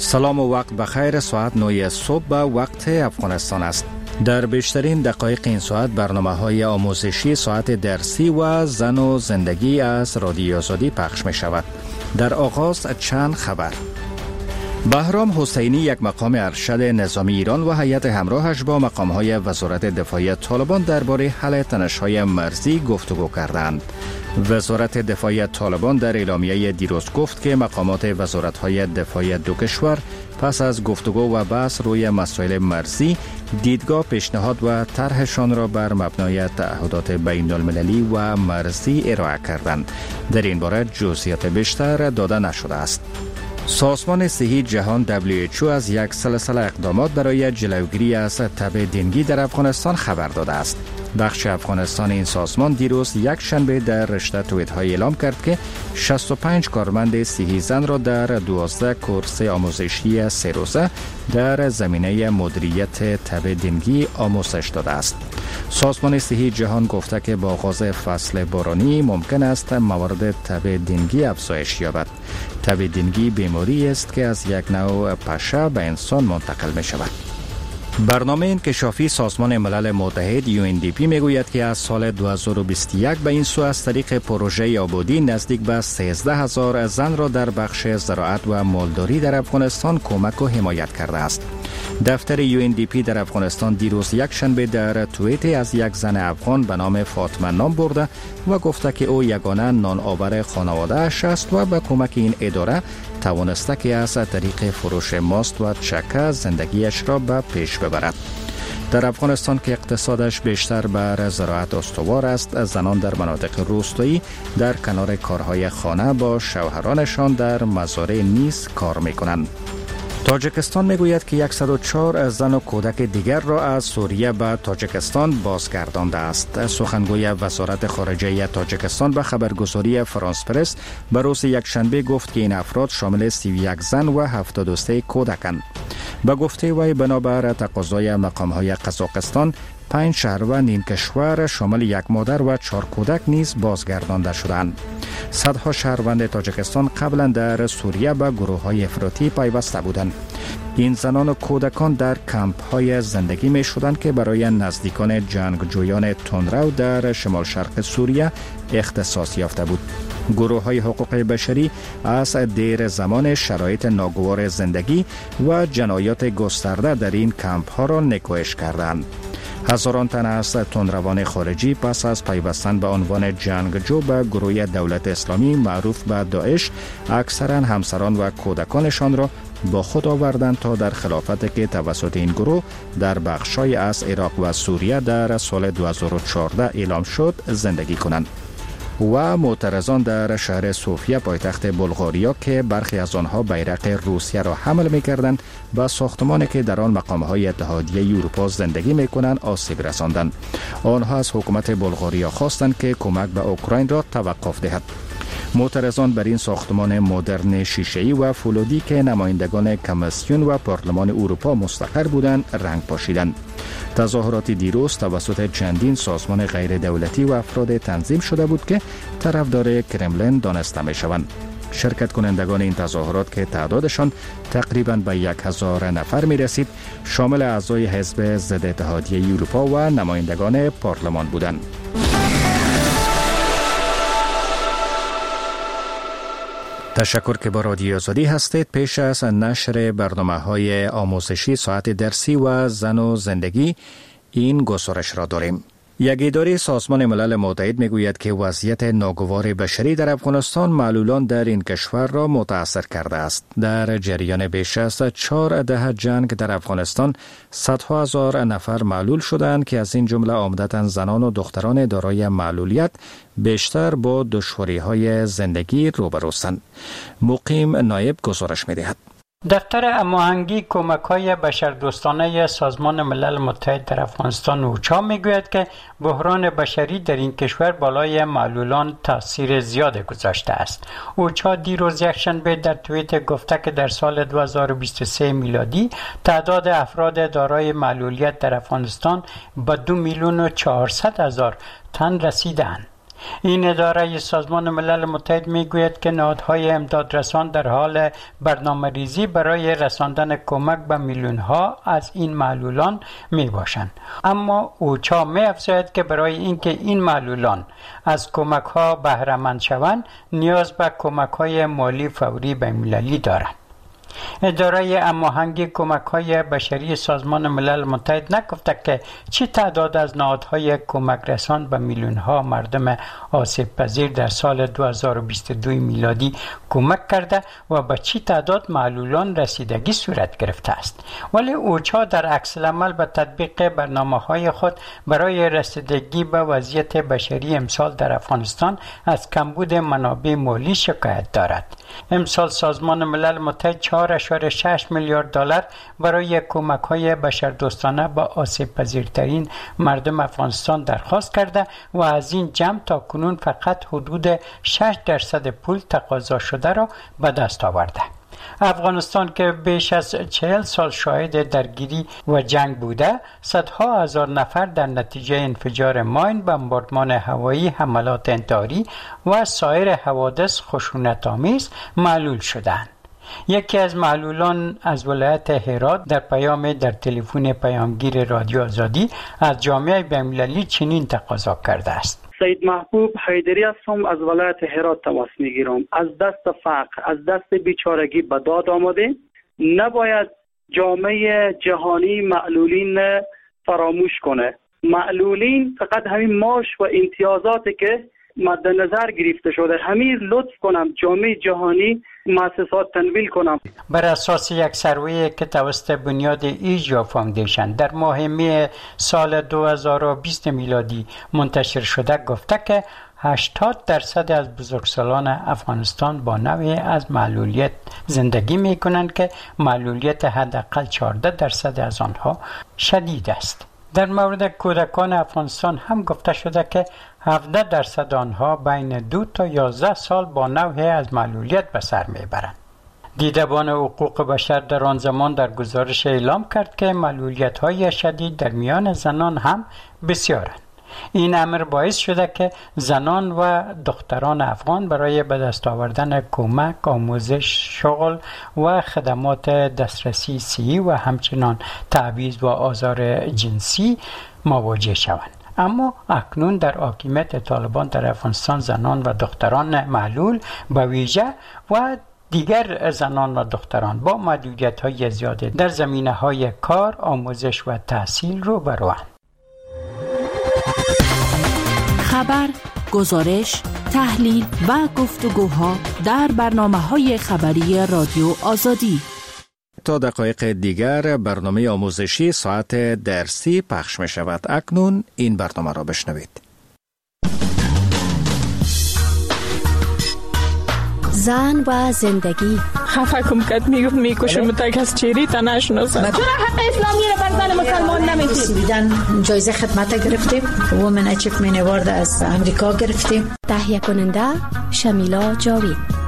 سلام و وقت بخیر. ساعت 9 صبح به وقت افغانستان است. در بیشترین دقایق این ساعت برنامه‌های آموزشی، ساعت درسی و زن و زندگی از رادیو آزادی پخش می شود. در آغاز چند خبر. بهرام حسینی، یک مقام ارشد نظامی ایران و هیئت همراهش با مقام‌های وزارت دفاع طالبان درباره حل تنش‌های مرزی گفتگو کردند. وزارت دفاع طالبان در اعلامیه دیروز گفت که مقامات وزارت‌های دفاع دو کشور پس از گفتگو و بحث روی مسائل مرزی دیدگاه، پیشنهاد و طرحشان را بر مبنای تعهدات بین‌المللی و مرزی ارائه کردند. در این باره جزئیات بیشتر داده نشده است. سازمان صحی جهان WHO از یک سلسله اقدامات برای جلوگیری از تب دنگی در افغانستان خبر داده است. بخش افغانستان این سازمان دیروز یک شنبه در رشته توییت‌های اعلام کرد که 65 کارمند صحی زن را در 12 کورس آموزشی 3 روزه در زمینه مدیریت تب دنگی آموزش داده است. سازمان صحی جهان گفته که با آغاز فصل بارانی ممکن است موارد تب دنگی افزایش یابد. تب دنگی بیماری است که از یک نوع پشه به انسان منتقل می شود. برنامه انکشافی سازمان ملل متحد UNDP میگوید که از سال 2021 به این سو از طریق پروژه آبادی نزدیک به 13,000 زن را در بخش زراعت و مالداری در افغانستان کمک و حمایت کرده است. دفتر UNDP در افغانستان دیروز یک شنبه در توییت از یک زن افغان به نام فاطمه نام برده و گفته که او یگانه نان آور خانواده اش است و به کمک این اداره توانسته که از طریق فروش ماست و چکه زندگیش را به پیش ببرد. در افغانستان که اقتصادش بیشتر بر زراعت استوار است، زنان در مناطق روستایی در کنار کارهای خانه با شوهرانشان در مزارع نیز کار می‌کنند. تاجیکستان میگوید که 104 زن و کودک دیگر را از سوریه به تاجیکستان بازگردانده است. سخنگوی وزارت خارجه تاجیکستان به خبرگزاری فرانس پرس به روز یکشنبه گفت که این افراد شامل 31 زن و 73 کودکند. به گفته وی بنابر تقاضای مقام‌های قزاقستان 5 شهروند این کشور شامل یک مادر و 4 کودک نیز بازگردانده شدند. صدها شهروند تاجیکستان قبلا در سوریه به گروه‌های افراطی پیوسته بودند. این زنان و کودکان در کمپ‌های زندگی می شدند که برای نزدیکان جنگجویان تندرو در شمال شرق سوریه اختصاص یافته بود. گروه‌های حقوق بشری از دیر زمان شرایط ناگوار زندگی و جنایات گسترده در این کمپ‌ها را نکوهش کردند. هزاران تن از تندروان خارجی پس از پیوستن به عنوان جنگجو به گروه دولت اسلامی معروف به داعش اکثرا همسران و کودکانشان را با خود آوردند تا در خلافتی که توسط این گروه در بخش‌های از عراق و سوریه در سال 2014 اعلام شد زندگی کنند. و معترضان در شهر سوفیا پایتخت بلغاریا که برخی از آنها بیرق روسیه را حمل می‌کردند به ساختمانی که در آن مقام‌های اتحادیه اروپا زندگی می‌کنند آسیب رساندند. آنها از حکومت بلغاریا خواستند که کمک به اوکراین را توقف دهد. معترضان بر این ساختمان مدرن شیشه‌ای و فولادی که نمایندگان کمیسیون و پارلمان اروپا مستقر بودند رنگ پاشیدند. تظاهرات دیروز توسط چندین سازمان غیر دولتی و افراد تنظیم شده بود که طرفدار کرملین دانسته می شوند. شرکت کنندگان این تظاهرات که تعدادشان تقریباً به 1,000 نفر می رسید شامل اعضای حزب ضد اتحادیه اروپا و نمایندگان پارلمان بودند. تشکر که با رادیو آزادی هستید. پیش از نشر برنامه‌های آموزشی، ساعت درسی و زن و زندگی این گزارش را داریم. یک اداره سازمان ملل متحد میگوید که وضعیت ناگوار بشری در افغانستان معلولان در این کشور را متاثر کرده است. در جریان بیش از 4 دهه جنگ در افغانستان صدها هزار نفر معلول شدند که از این جمله عمدتاً زنان و دختران دارای معلولیت بیشتر با دشواری‌های زندگی روبروستند. مقیم نایب گزارش می‌دهد. دفتر هماهنگی کمک‌های بشردوستانه سازمان ملل متحد در افغانستان اوچا میگوید که بحران بشری در این کشور بالای معلولان تاثیر زیاد گذاشته است. اوچا دیروز یکشنبه در توییت گفته که در سال 2023 میلادی تعداد افراد دارای معلولیت در افغانستان به 2,400,000 تن رسیدند. این اداره سازمان ملل متحد میگوید که نهادهای امدادرسان در حال برنامه‌ریزی برای رساندن کمک به میلیون‌ها از این معلولان میباشند، اما اوچا می‌افزاید که برای اینکه این معلولان از کمک‌ها بهره مند شوند نیاز به کمک‌های مالی فوری بین‌المللی دارند. اداره هماهنگی کمک‌های بشری سازمان ملل متحد نگفته که چه تعداد از نهادهای کمک رسان به میلیون‌ها مردم آسیب پذیر در سال 2022 میلادی کمک کرده و به چه تعداد معلولان رسیدگی صورت گرفته است، ولی اوچا در عکس العمل به تطبیق برنامه‌های خود برای رسیدگی به وضعیت بشری امسال در افغانستان از کمبود منابع مالی شکایت دارد. امسال سازمان ملل متحد 4.6 میلیارد دلار برای کمک‌های بشردوستانه به آسیب پذیرترین مردم افغانستان درخواست کرده و از این جمع تا کنون فقط حدود 6% پول تقاضا شده را به دست آورده. افغانستان که بیش از 40 سال شاهد درگیری و جنگ بوده، صدها هزار نفر در نتیجه انفجار ماین، بمباردمان هوایی، حملات انتحاری و سایر حوادث خشونت‌آمیز معلول شدند. یکی از معلولان از ولایت هرات در پیام در تلفن پیامگیر رادیو آزادی از جامعه بین‌المللی چنین تقاضا کرده است: سید محبوب حیدری هستم، از ولایت هرات تماس میگیرم. از دست فقر، از دست بیچارگی به داد آمده. نباید جامعه جهانی معلولین فراموش کنه. معلولین فقط همین معاش و امتیازاتی که مد نظر گرفته شده، همین لطف کنم جامعه جهانی مؤسسات تنویل کنم. بر اساس یک سروی که توسط بنیاد ایجا فاندیشن در ماه می سال 2020 میلادی منتشر شده گفته که 80% از بزرگسالان افغانستان با نوعی از معلولیت زندگی می کنند که معلولیت حداقل 14% از آنها شدید است. در مورد کودکان افغانستان هم گفته شده که 17% آنها بین 2 تا 11 سال با نوعی از معلولیت به سر میبرند. دیدبان حقوق بشر در آن زمان در گزارش اعلام کرد که معلولیت‌های شدید در میان زنان هم بسیارند. این امر باعث شده که زنان و دختران افغان برای به دست آوردن کمک، آموزش، شغل و خدمات دسترسی صحی و همچنان تبعیض و آزار جنسی مواجه شوند. اما اکنون در حاکمیت طالبان در افغانستان زنان و دختران معلول به ویژه و دیگر زنان و دختران با محدودیت‌های زیاده در زمینه‌های کار، آموزش و تحصیل رو بروند. خبر، گزارش، تحلیل و گفتگوها در برنامه‌های خبری رادیو آزادی. تا دقایق دیگر برنامه آموزشی ساعت درسی پخش می شود. اکنون این برنامه را بشنوید. زن و زندگی. خفه کم کد میکشم تک از چیری تا نشناسم. چرا حق اسلامی را بر زن مسلمان نمیدید؟ بیدن جایزه خدمت گرفتیم. وومن اچیومنت اوارد از امریکا گرفتیم. تهیه کننده شمیلا جاوید.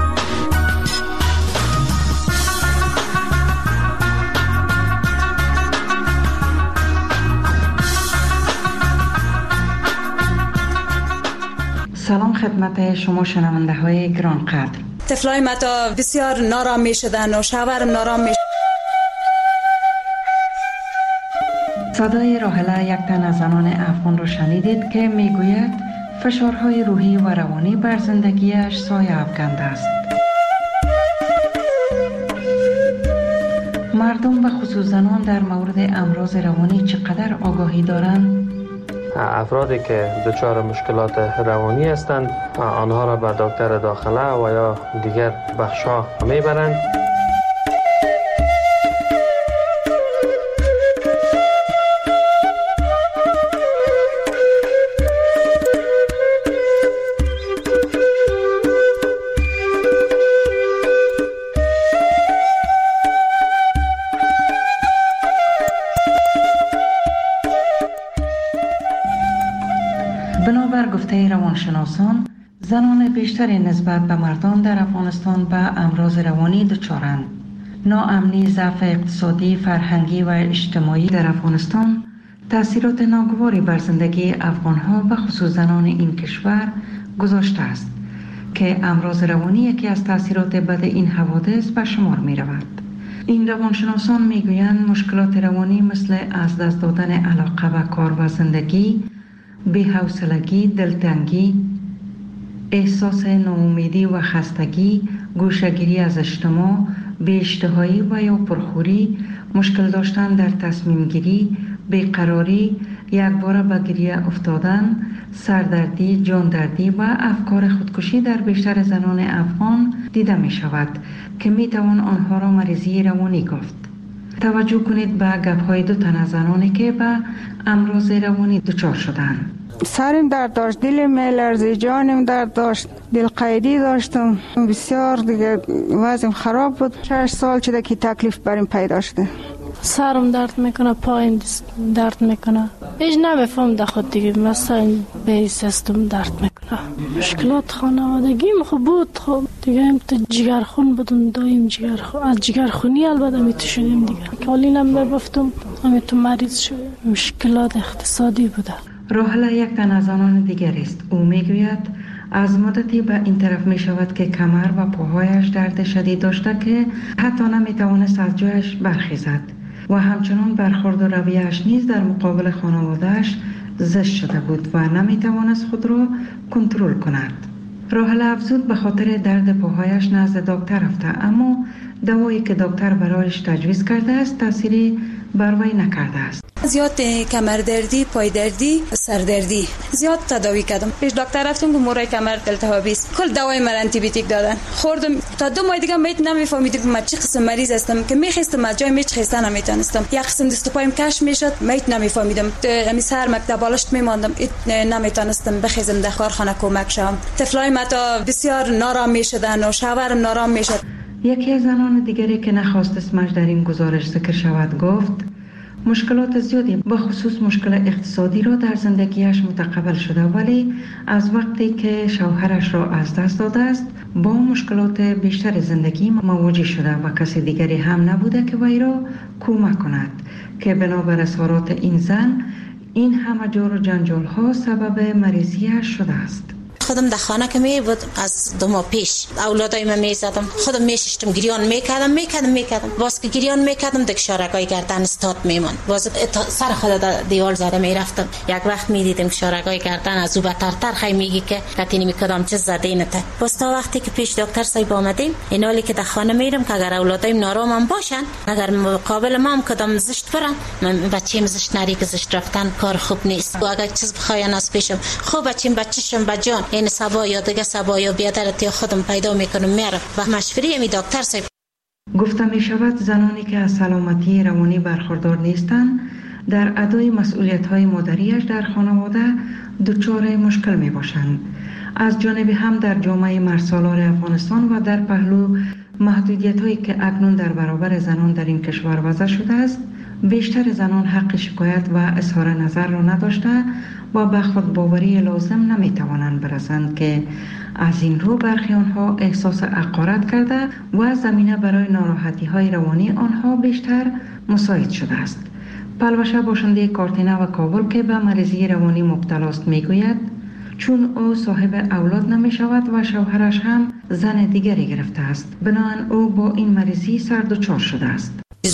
سلام خدمت شما شنونده های گرانقدر. طفلای ما تا بسیار نارام می شدن و شوهرم نارام می. صدای راحله یک تن از زنان افغان را شنیدید که می گوید فشارهای روحی و روانی بر زندگیش سایه افکنده است. مردم و خصوص زنان در مورد امراض روانی چقدر آگاهی دارند؟ افرادی که دچار مشکلات روانی هستند آنها را به دکتر داخله و یا دیگر بخش‌ها میبرند. بنابر گفته روانشناسان، زنان بیشتری نسبت به مردان در افغانستان به امراض روانی دچارند. ناامنی، ضعف اقتصادی، فرهنگی و اجتماعی در افغانستان تأثیرات ناگواری بر زندگی افغان‌ها و خصوص زنان این کشور گذاشته است که امراض روانی یکی از تأثیرات بد این حوادث به شمار می رود. این روانشناسان می گویند مشکلات روانی مثل از دست دادن علاقه به کار و زندگی، بی‌حوصلگی، دلتنگی، احساس ناامیدی و خستگی، گوشه‌گیری از اجتماع، بی‌اشتهایی و یا پرخوری، مشکل داشتن در تصمیم گیری، بیقراری، یکباره به گریه افتادن، سردردی، جاندردی و افکار خودکشی در بیشتر زنان افغان دیده می شود که می توان آنها را مریضی روانی گفت. توجه کنید به گپ‌های دو تن از زنانی که به امراض روانی دچار شدند. سرم درد داشت، دلم می‌لرزید، جانم درد داشت، دل قیدی داشتم، بسیار دیگه وضعم خراب بود. 6 سال شده که تکلیف برام پیدا شده. سرم درد میکنه، پایم درد میکنه، هیچ نمیفهم در خود دیگه، مثلا به سیستم درد میکنه. مشکلات خانوادگیم خوب بود، خب دیگه هم تو جگرخون بودم، دایم جگرخون، از جگرخونی البته میتو شدیم دیگه، کالینم ببفتم همیتو مریض شدیم. مشکلات اقتصادی بوده. راحله یک تن از آنان دیگر است. او میگوید از مدتی به این طرف می شود که کمر و پاهایش درد شدید داشته که حتی نمی توانست از جایش برخیزد و همچنان برخورد و رویه‌اش نیز در مقابل خانواده‌اش زشت شده بود و نمی توانست خود را کنترل کند. راحله افزود به خاطر درد پاهایش نزد دکتر رفته، اما دوایی که دکتر برایش تجویز کرده است تأثیری بر وی نکرده است. زیاد کمردردی، پایدردی، سردردی زیاد تداوی کردم. پیش دکتر رفتم که مورای کمر التهابی است. کل دوای من آنتی بیوتیک دادن. خوردم تا 2 ماه دیگه میت نمیفهمیدم من چه قسم مریض هستم که میخواستم از جای میچ خستن نمیتونستم. یک قسم دست و پایم کش میشد، میت نمیفهمیدم. همین سر مکتب بالشت میماندم، نمیتونستم بخیزم در کارخانه کمک شم. طفلای ما تا بسیار نارام میشدن و شوهرم نارام میشد. یکی از زنان دیگری که نخواست اسمش در این گزارش ذکر شود گفت مشکلات زیادی به خصوص مشکل اقتصادی را در زندگیش متقبل شده، ولی از وقتی که شوهرش را از دست داده است با مشکلات بیشتر زندگی مواجه شده و کسی دیگری هم نبوده که وی را کمک کند که بنابر اظهارات این زن این همه جور و جنجال ها سبب مریضیش شده است. خودم در خانه که می بود از 2 ماه پیش اولادای من میزدم، خودم میششتم، گریان میکردم باز که گریان میکردم دک شارگای گردن استاد میمون، باز سر خود دیوال زده میرفتم. یک وقت میدیدم شارگای گردن از او بترتر خی میگی که کتینی میکردم چه زده نته. باز تا وقتی که پیش دکتر صاحب آمدیم اینالی که در خانه میرم که اگر اولادایم نارامم باشن، اگر مقابل ما هم کدام زشت برن، من بچه‌م زشت نری که زشت رفتن کار خوب نیست و اگر چیز بخواین از پیشم خوب بچه‌شم بجان این سبا یا دیگه سبا یا بیادرت یا خودم پیدا میکنم میرم و مشوری می دکتر صاحب. گفته می شود زنانی که از سلامتی روانی برخوردار نیستند در ادای مسئولیت های مادریش در خانواده دچار مشکل می باشند. از جانب هم در جامعه مرسالار افغانستان و در پهلو محدودیت هایی که اکنون در برابر زنان در این کشور وضع شده است، بیشتر زنان حق شکایت و اظهار نظر را نداشته و به خود باوری لازم نمی توانند برسند که از این رو برخی آنها احساس حقارت کرده و زمینه برای ناراحتی های روانی آنها بیشتر مساعد شده است. پلوشه باشنده کارتینه و کابل که به مریضی روانی مبتلا است میگوید چون او صاحب اولاد نمی شود و شوهرش هم زن دیگری گرفته است، بنابراین او با این مریضی سردچار شده است.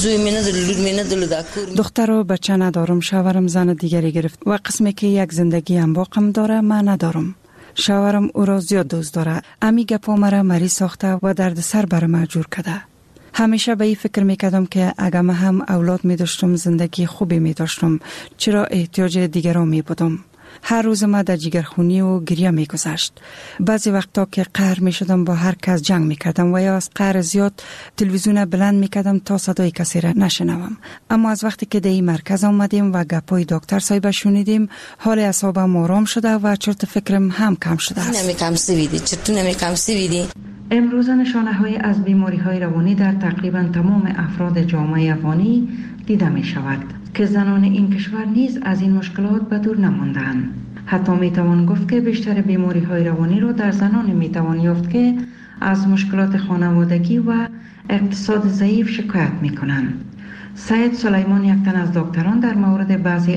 دختر و بچه ندارم، شوهرم زن دیگری گرفت و قسمی که یک زندگی هم باقم داره من ندارم. شوهرم او را زیاد دوست داره، امی گپا مرا مریض ساخته و درد سر بر من جور کرده. همیشه به این فکر میکردم که اگر من هم اولاد می داشتم زندگی خوبی می داشتم، چرا احتیاج دیگران می بودم. هر روز ما در جگرخونی و گریه می گذشت. بعضی وقتا که قهر می شدم با هر کس جنگ می کردم و یا از قهر زیاد تلویزیون بلند می کردم تا صدای کسی را نشنوم. اما از وقتی که در این مرکز آمدیم و گپای دکتر صاحب شنیدیم، حال اعصابم آرام شده و چرت فکرم هم کم شده است. امروز نشانه های از بیماری های روانی در تقریبا تمام افراد جامعه افغانی دیده می شود که زنان این کشور نیز از این مشکلات به دور نماندند. حتی می توان گفت که بیشتر بیماری های روانی را در زنان می توان یافت که از مشکلات خانوادگی و اقتصاد ضعیف شکایت می کنند. سید سلیمان یک تن از دکتران در مورد بعضی